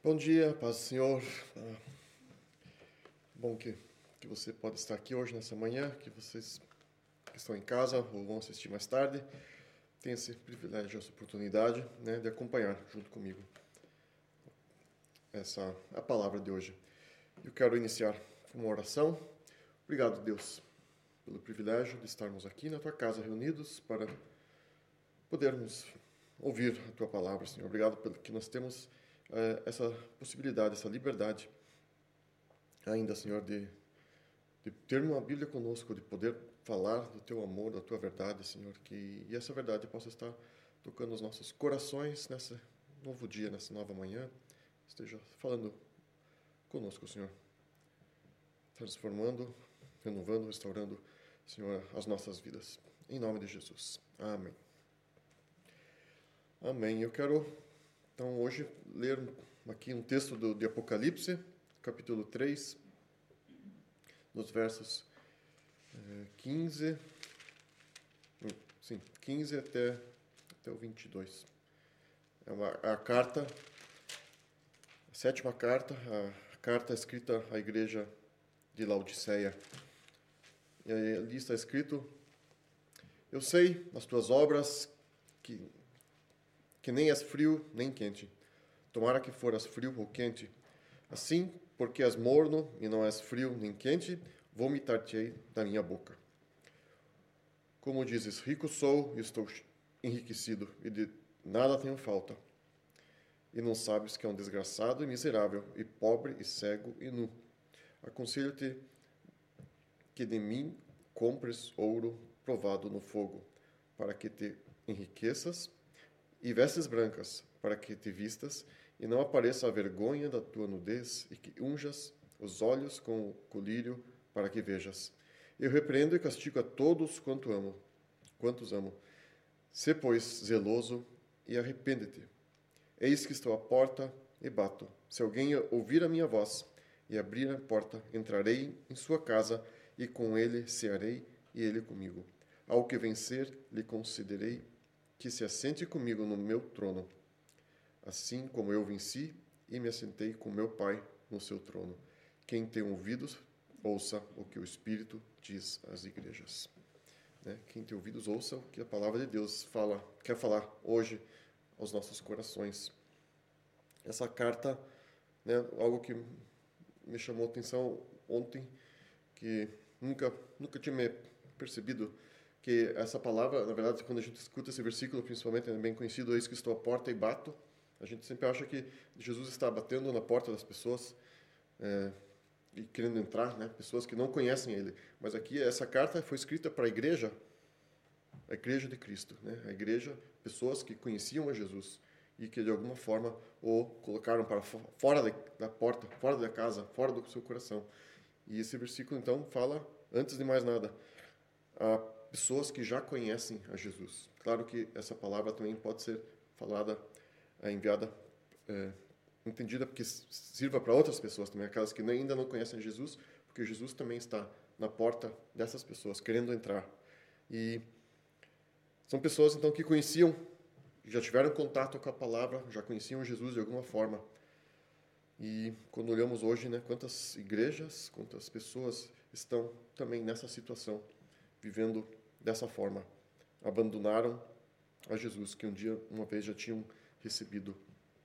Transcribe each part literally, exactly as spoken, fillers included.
Bom dia, paz do Senhor. Ah, bom que, que você pode estar aqui hoje, nessa manhã, que vocês que estão em casa ou vão assistir mais tarde, tenham esse privilégio, essa oportunidade, né, de acompanhar junto comigo essa a palavra de hoje. Eu quero iniciar com uma oração. Obrigado, Deus, pelo privilégio de estarmos aqui na Tua casa reunidos para podermos ouvir a Tua palavra, Senhor. Obrigado pelo que nós temos eh, essa possibilidade, essa liberdade ainda, Senhor, de, de ter uma Bíblia conosco, de poder falar do Teu amor, da Tua verdade, Senhor, que e essa verdade possa estar tocando os nossos corações nesse novo dia, nessa nova manhã, esteja falando conosco, Senhor, transformando, renovando, restaurando, Senhor, as nossas vidas. Em nome de Jesus. Amém. Amém. Eu quero, então, hoje ler aqui um texto do, de Apocalipse, capítulo três, nos versos eh, quinze, sim, quinze até, até o vinte e dois. É uma, a carta, a sétima carta, a carta escrita à igreja de Laodiceia. E aí, ali está escrito: Eu sei as tuas obras, que, que nem és frio nem quente. Tomara que foras frio ou quente. Assim, porque és morno e não és frio nem quente, vomitar-te-ei da minha boca. Como dizes, rico sou e estou enriquecido, e de nada tenho falta. E não sabes que é um desgraçado e miserável, e pobre e cego e nu. Aconselho-te que de mim compres ouro provado no fogo, para que te enriqueças, e vestes brancas, para que te vistas, e não apareça a vergonha da tua nudez, e que unjas os olhos com o colírio, para que vejas. Eu repreendo e castigo a todos quanto amo, quantos amo. Sê, pois, zeloso e arrepende-te. Eis que estou à porta e bato. Se alguém ouvir a minha voz e abrir a porta, entrarei em sua casa, e com ele cearei, e ele comigo. Ao que vencer, lhe concederei que se assente comigo no meu trono, assim como eu venci e me assentei com meu Pai no seu trono. Quem tem ouvidos, ouça o que o Espírito diz às igrejas. Né? Quem tem ouvidos, ouça o que a palavra de Deus fala, quer falar hoje aos nossos corações. Essa carta, né, algo que me chamou a atenção ontem, que nunca, nunca tinha me percebido, que essa palavra, na verdade, quando a gente escuta esse versículo, principalmente, é bem conhecido, eis que estou à porta e bato. A gente sempre acha que Jesus está batendo na porta das pessoas é, e querendo entrar, né? Pessoas que não conhecem Ele. Mas aqui, essa carta foi escrita para a igreja, a igreja de Cristo, né? A igreja, pessoas que conheciam a Jesus e que, de alguma forma, o colocaram para fora da porta, fora da casa, fora do seu coração. E esse versículo, então, fala, antes de mais nada, a pessoas que já conhecem a Jesus. Claro que essa palavra também pode ser falada, é, enviada, é, entendida porque sirva para outras pessoas também, aquelas que ainda não conhecem Jesus, porque Jesus também está na porta dessas pessoas, querendo entrar. E são pessoas, então, que conheciam, já tiveram contato com a palavra, já conheciam Jesus de alguma forma. E quando olhamos hoje, né, quantas igrejas, quantas pessoas estão também nessa situação, vivendo dessa forma. Abandonaram a Jesus, que um dia, uma vez, já tinham recebido.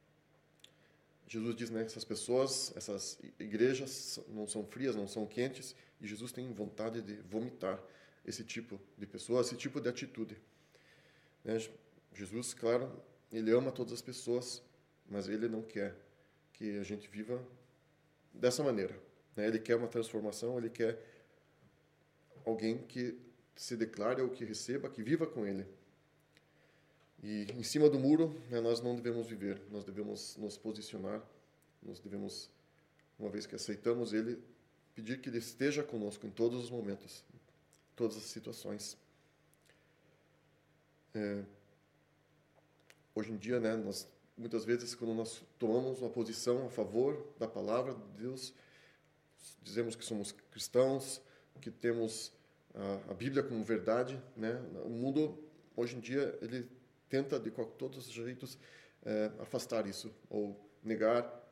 Jesus diz, né, essas pessoas, essas igrejas não são frias, não são quentes, e Jesus tem vontade de vomitar esse tipo de pessoa, esse tipo de atitude. Né? Jesus, claro, ele ama todas as pessoas, mas ele não quer que a gente viva dessa maneira. Né? Ele quer uma transformação, ele quer alguém que se declare ou que receba, que viva com ele. E em cima do muro, né, nós não devemos viver, nós devemos nos posicionar, nós devemos, uma vez que aceitamos ele, pedir que ele esteja conosco em todos os momentos, em todas as situações. É, hoje em dia, né, nós, muitas vezes, quando nós tomamos uma posição a favor da palavra de Deus, dizemos que somos cristãos, que temos a, a Bíblia como verdade, né? O mundo, hoje em dia, ele tenta, de todos os jeitos, é, afastar isso, ou negar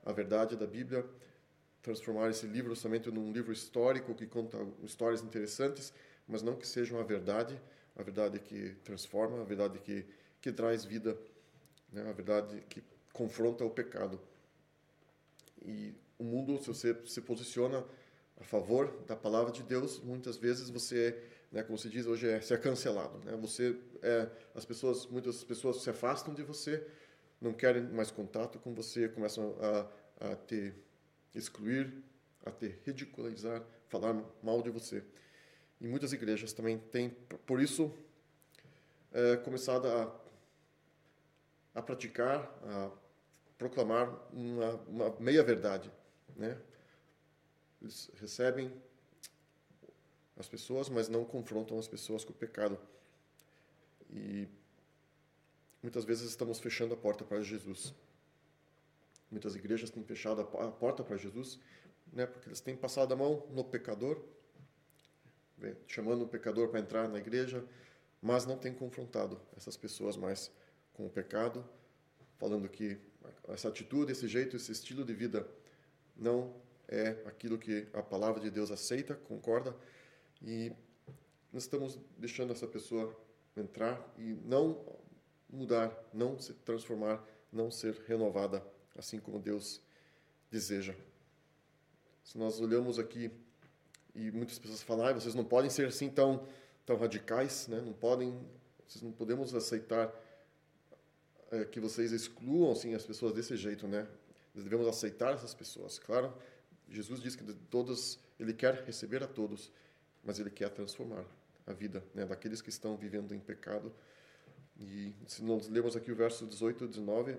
a verdade da Bíblia, transformar esse livro somente num livro histórico que conta histórias interessantes, mas não que seja uma verdade, a verdade que transforma, a verdade que, que traz vida, né? A verdade que confronta o pecado. E o mundo, se você se posiciona a favor da palavra de Deus, muitas vezes você, né, como se diz hoje, é, se é cancelado, né? Você é, as pessoas, muitas pessoas se afastam de você, não querem mais contato com você, começam a, a te excluir, a te ridicularizar, falar mal de você. E muitas igrejas também têm, por isso, é, começado a, a praticar, a proclamar uma, uma meia-verdade, né? Eles recebem as pessoas, mas não confrontam as pessoas com o pecado. E muitas vezes estamos fechando a porta para Jesus. Muitas igrejas têm fechado a porta para Jesus, né, porque eles têm passado a mão no pecador, chamando o pecador para entrar na igreja, mas não têm confrontado essas pessoas mais com o pecado, falando que essa atitude, esse jeito, esse estilo de vida não é aquilo que a palavra de Deus aceita, concorda, e nós estamos deixando essa pessoa entrar e não mudar, não se transformar, não ser renovada, assim como Deus deseja. Se nós olhamos aqui e muitas pessoas falam, ah, vocês não podem ser assim tão, tão radicais, né? Não podem, vocês não podemos aceitar é, que vocês excluam assim as pessoas desse jeito, né? Nós devemos aceitar essas pessoas. Claro, Jesus diz que todos, ele quer receber a todos, mas ele quer transformar a vida, né, daqueles que estão vivendo em pecado. E se nós lermos aqui o verso dezoito e dezenove,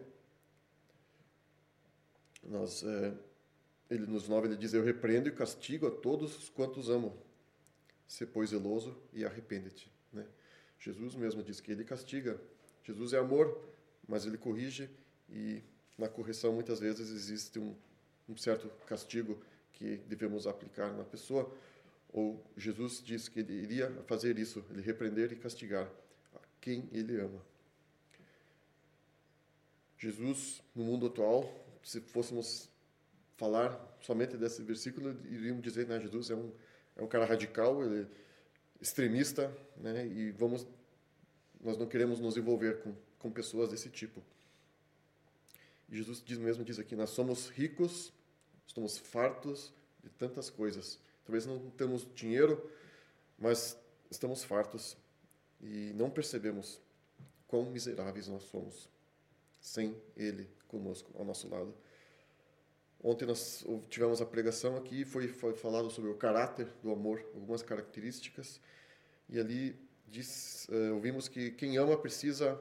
nós, é, ele, nos nove ele diz, eu repreendo e castigo a todos quantos amo. Se pois zeloso e arrepende-te. Né? Jesus mesmo diz que ele castiga. Jesus é amor, mas ele corrige, e na correção muitas vezes existe um, um certo castigo que devemos aplicar na pessoa. Ou Jesus diz que ele iria fazer isso, ele repreender e castigar a quem ele ama. Jesus, no mundo atual, se fôssemos falar somente desse versículo, iríamos dizer, né, Jesus é um, é um cara radical, ele é extremista, né, e vamos, nós não queremos nos envolver com, com pessoas desse tipo. E Jesus diz, mesmo diz aqui, nós somos ricos, estamos fartos de tantas coisas. Talvez não temos dinheiro, mas estamos fartos e não percebemos quão miseráveis nós somos sem Ele conosco, ao nosso lado. Ontem nós tivemos a pregação aqui e foi, foi falado sobre o caráter do amor, algumas características, e ali diz, uh, ouvimos que quem ama precisa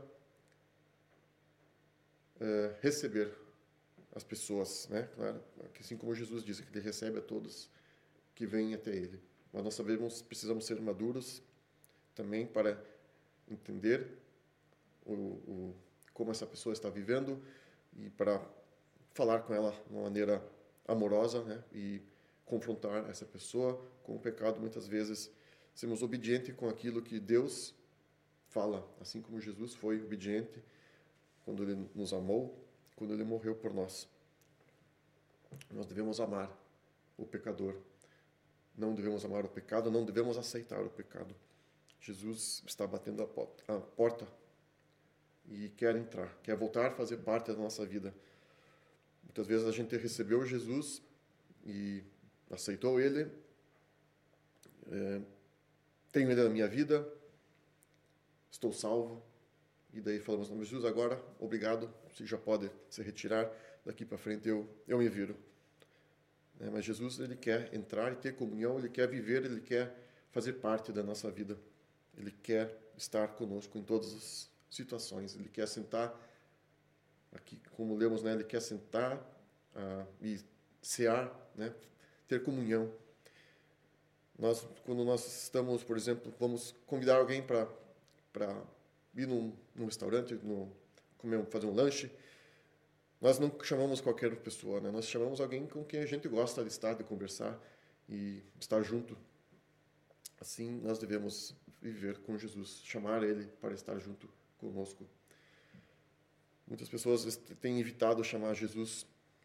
uh, receber as pessoas, né? Claro, assim como Jesus disse, que Ele recebe a todos que vêm até Ele. Mas nós sabemos, precisamos ser maduros também para entender o, o, como essa pessoa está vivendo e para falar com ela de uma maneira amorosa, né? E confrontar essa pessoa com o pecado. Muitas vezes sermos obedientes com aquilo que Deus fala, assim como Jesus foi obediente quando Ele nos amou, quando Ele morreu por nós. Nós devemos amar o pecador. Não devemos amar o pecado, não devemos aceitar o pecado. Jesus está batendo a porta e quer entrar, quer voltar a fazer parte da nossa vida. Muitas vezes a gente recebeu Jesus e aceitou Ele, é, tenho Ele na minha vida, estou salvo, e daí falamos, não, Jesus, agora, obrigado, você já pode se retirar, daqui para frente eu, eu me viro. É, mas Jesus, Ele quer entrar e ter comunhão, Ele quer viver, Ele quer fazer parte da nossa vida. Ele quer estar conosco em todas as situações. Ele quer sentar, aqui como lemos, né, Ele quer sentar ah, e cear, né, ter comunhão. Nós, quando nós estamos, por exemplo, vamos convidar alguém para para ir num, num restaurante, no, comer, fazer um lanche, nós não chamamos qualquer pessoa, né? Nós chamamos alguém com quem a gente gosta de estar, de conversar e estar junto. Assim, nós devemos viver com Jesus, chamar Ele para estar junto conosco. Muitas pessoas têm evitado chamar Jesus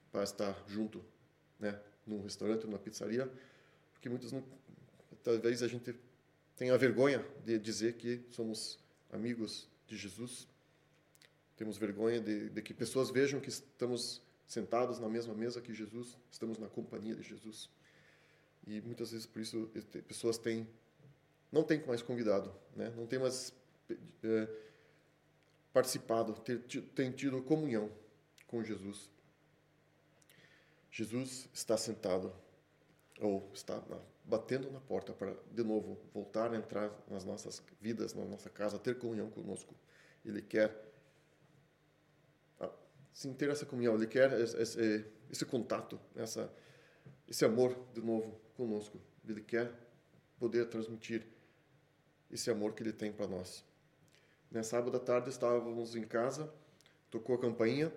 para estar junto, né, num restaurante, numa pizzaria, porque muitos não, talvez a gente tenha vergonha de dizer que somos amigos de Jesus. Temos vergonha de, de que pessoas vejam que estamos sentados na mesma mesa que Jesus, estamos na companhia de Jesus. E muitas vezes por isso pessoas têm não têm mais convidado, né? Não têm mais é, participado, ter, têm tido comunhão com Jesus. Jesus está sentado, ou está na, batendo na porta para, de novo, voltar a entrar nas nossas vidas, na nossa casa, ter comunhão conosco. Ele quer, sim, ter essa comunhão, Ele quer esse, esse contato, essa, esse amor, de novo, conosco. Ele quer poder transmitir esse amor que Ele tem para nós. Na sábado à tarde estávamos em casa, tocou a campainha,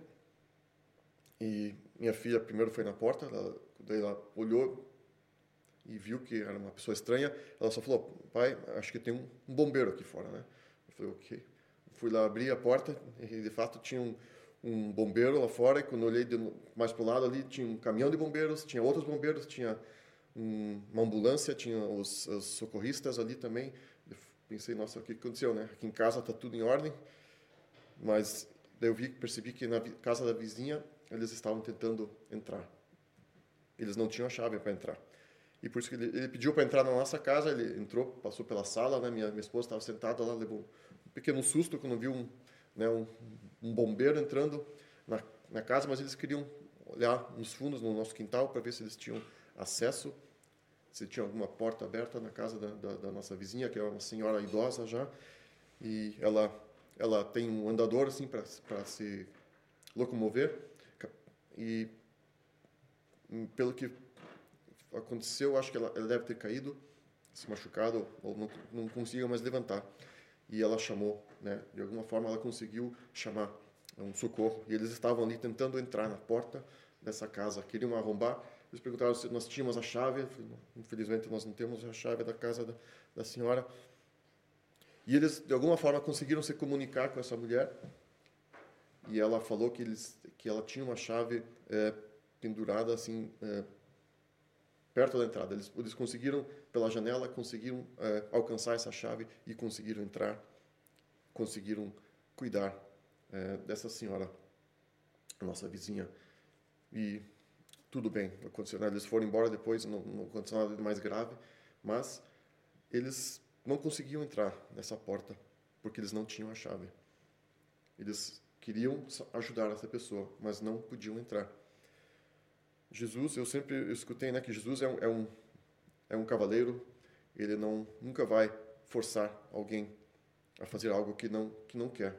e minha filha primeiro foi na porta, ela, daí ela olhou e viu que era uma pessoa estranha. Ela só falou: pai, acho que tem um, um bombeiro aqui fora, né? Eu falei: ok. Fui lá abrir a porta e de fato tinha um, um bombeiro lá fora. E quando eu olhei de, mais para o lado ali, tinha um caminhão de bombeiros, tinha outros bombeiros, tinha um, uma ambulância, tinha os, os socorristas ali também. Eu pensei: nossa, o que aconteceu, né? Aqui em casa está tudo em ordem, mas daí eu vi, percebi que na casa da vizinha eles estavam tentando entrar. Eles não tinham a chave para entrar. E por isso que ele, ele pediu para entrar na nossa casa. Ele entrou, passou pela sala, né? Minha, minha esposa estava sentada lá, levou um pequeno susto quando viu um, né, um, um bombeiro entrando na, na casa, mas eles queriam olhar nos fundos, no nosso quintal, para ver se eles tinham acesso, se tinha alguma porta aberta na casa da, da, da nossa vizinha, que é uma senhora idosa já, e ela, ela tem um andador assim para se locomover. E pelo que aconteceu, acho que ela, ela deve ter caído, se machucado, ou não, não conseguia mais levantar. E ela chamou, né? De alguma forma ela conseguiu chamar um socorro. E eles estavam ali tentando entrar na porta dessa casa, queriam arrombar. Eles perguntaram se nós tínhamos a chave. Eu falei: infelizmente nós não temos a chave da casa da, da senhora. E eles de alguma forma conseguiram se comunicar com essa mulher. E ela falou que, eles, que ela tinha uma chave é, pendurada assim, é, perto da entrada. Eles, eles conseguiram, pela janela, conseguiram é, alcançar essa chave e conseguiram entrar, conseguiram cuidar é, dessa senhora, nossa vizinha. E tudo bem, aconteceu. Eles foram embora depois, não, não aconteceu nada de mais grave, mas eles não conseguiam entrar nessa porta, porque eles não tinham a chave. Eles queriam ajudar essa pessoa, mas não podiam entrar. Jesus, eu sempre escutei, né, que Jesus é um, é um, é um cavaleiro. Ele não, nunca vai forçar alguém a fazer algo que não, que não quer.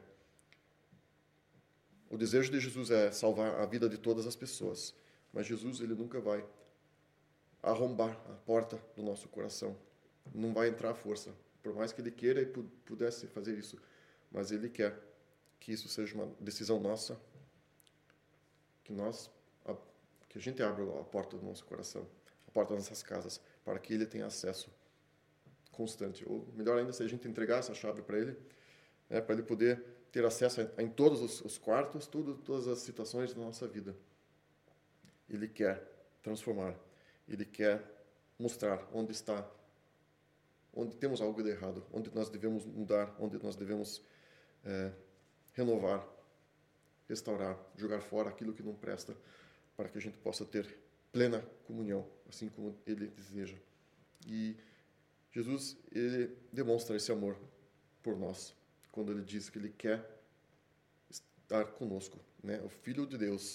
O desejo de Jesus é salvar a vida de todas as pessoas, mas Jesus, ele nunca vai arrombar a porta do nosso coração. Não vai entrar à força, por mais que ele queira e pudesse fazer isso, mas ele quer que isso seja uma decisão nossa, que nós, a, que a gente abra a porta do nosso coração, a porta das nossas casas, para que ele tenha acesso constante. Ou melhor ainda, se a gente entregar essa chave para ele, né, para ele poder ter acesso a, a, em todos os, os quartos, tudo, todas as situações da nossa vida. Ele quer transformar, ele quer mostrar onde está, onde temos algo de errado, onde nós devemos mudar, onde nós devemos é, renovar, restaurar, jogar fora aquilo que não presta, para que a gente possa ter plena comunhão, assim como ele deseja. E Jesus, ele demonstra esse amor por nós, quando ele diz que ele quer estar conosco, né? O Filho de Deus,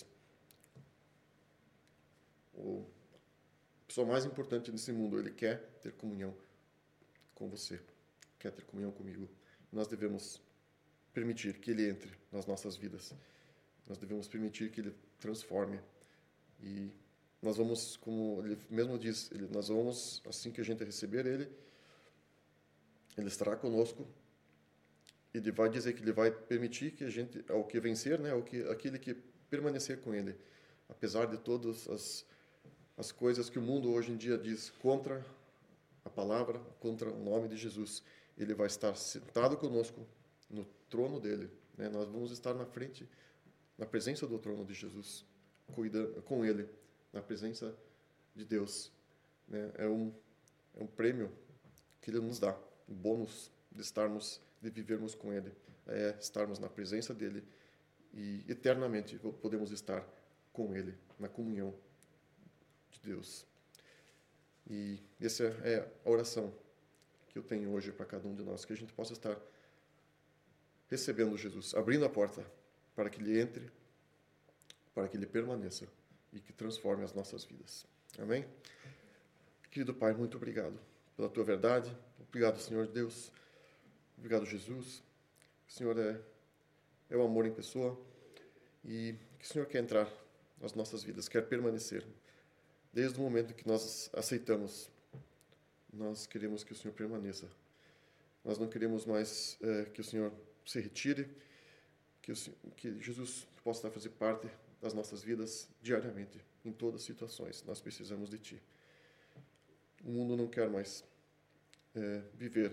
o a pessoa mais importante nesse mundo, ele quer ter comunhão com você, quer ter comunhão comigo. Nós devemos permitir que ele entre nas nossas vidas. Nós devemos permitir que ele transforme. E nós vamos, como ele mesmo diz, ele, nós vamos, assim que a gente receber ele, ele estará conosco. Ele vai dizer que ele vai permitir que a gente, ao que vencer, né, ao que, aquele que permanecer com ele, apesar de todas as, as coisas que o mundo hoje em dia diz contra a palavra, contra o nome de Jesus, ele vai estar sentado conosco no trono dele, né? Nós vamos estar na frente, na presença do trono de Jesus, cuidando, com Ele, na presença de Deus, né? É um, é um prêmio que Ele nos dá, um bônus de estarmos, de vivermos com Ele, é estarmos na presença dEle e eternamente podemos estar com Ele, na comunhão de Deus. E essa é a oração que eu tenho hoje para cada um de nós, que a gente possa estar recebendo Jesus, abrindo a porta para que Ele entre, para que Ele permaneça e que transforme as nossas vidas. Amém? Querido Pai, muito obrigado pela Tua verdade. Obrigado, Senhor Deus. Obrigado, Jesus. O Senhor é, é o amor em pessoa e que o Senhor quer entrar nas nossas vidas, quer permanecer. Desde o momento que nós aceitamos, nós queremos que o Senhor permaneça. Nós não queremos mais é, que o Senhor se retire, que, o, que Jesus possa estar fazer parte das nossas vidas diariamente, em todas as situações. Nós precisamos de Ti. O mundo não quer mais é, viver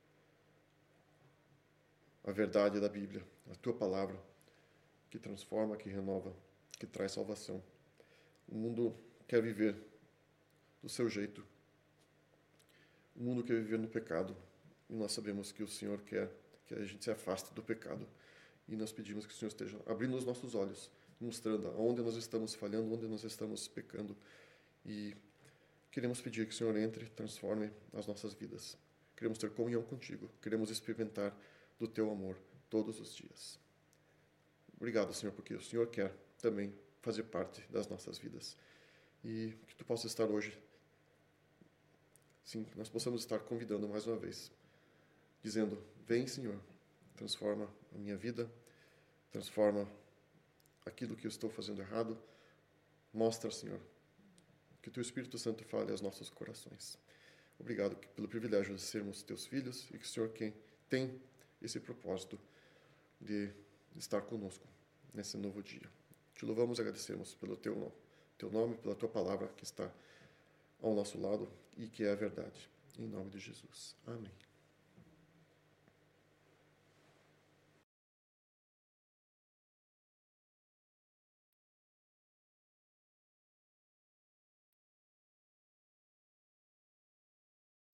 a verdade da Bíblia, a Tua palavra, que transforma, que renova, que traz salvação. O mundo quer viver do seu jeito. O mundo quer viver no pecado. E nós sabemos que o Senhor quer que a gente se afaste do pecado. E nós pedimos que o Senhor esteja abrindo os nossos olhos, mostrando onde nós estamos falhando, onde nós estamos pecando. E queremos pedir que o Senhor entre, transforme as nossas vidas. Queremos ter comunhão contigo. Queremos experimentar do Teu amor todos os dias. Obrigado, Senhor, porque o Senhor quer também fazer parte das nossas vidas. E que Tu possa estar hoje, sim, que nós possamos estar convidando mais uma vez, dizendo, vem, Senhor, transforma a minha vida, transforma aquilo que eu estou fazendo errado, mostra, Senhor, que o Teu Espírito Santo fale aos nossos corações. Obrigado pelo privilégio de sermos Teus filhos e que o Senhor quem tem esse propósito de estar conosco nesse novo dia. Te louvamos e agradecemos pelo Teu nome, Teu nome, pela Tua palavra que está ao nosso lado e que é a verdade. Em nome de Jesus. Amém.